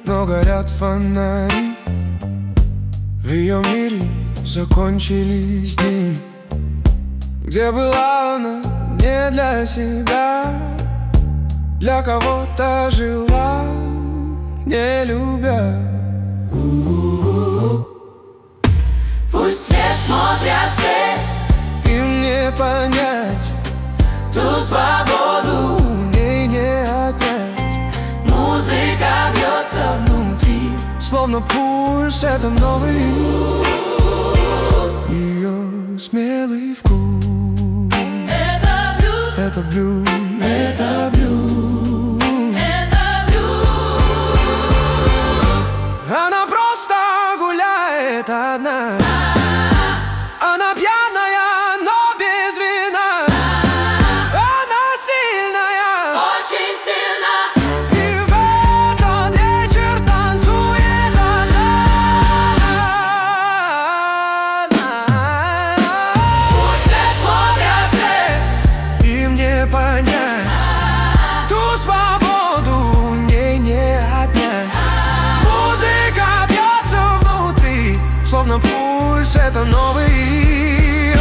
но горят фонари. В ее мире закончились дни, где была она не для себя, для кого-то жила, не любя. Пусть свет смотрят все, им не понять ту свободу у ней не отнять. Музыка бьется внутри, Словно пульс, это новый ее смелый вкус. это блюз, Это блюз, это блюз, это блюз. она просто гуляет одна. Она пьяная, но без вина. Она сильная, Очень сильно. и в этот вечер танцует одна. Пусть свет смотрят все, Им не понять ту свободу, ней не отнять. Музыка бьется внутри, словно пульс, это новый ее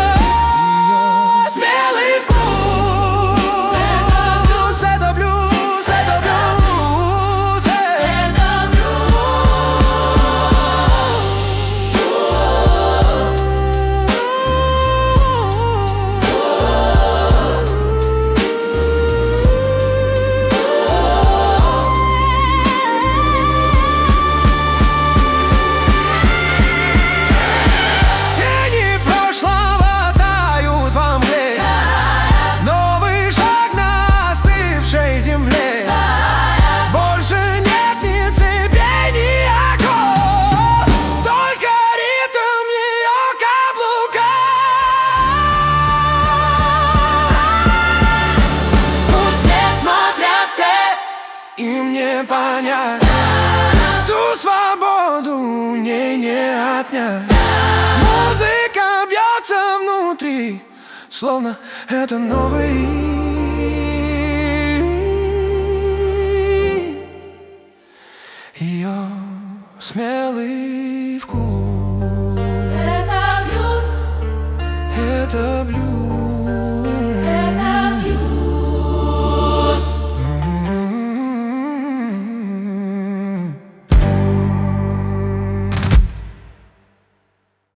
смелый вкус. Это блюз, это блюз, это блюз. Тени прошлого тают во мгле, новый шаг на остывшей земле. Больше нет ни цепей, ни оков, только ритм ее каблука. Пусть свет смотрят все, Им не понять ту свободу, ней не отнять. Музыка бьется внутри, словно это новый ее смелый вкус.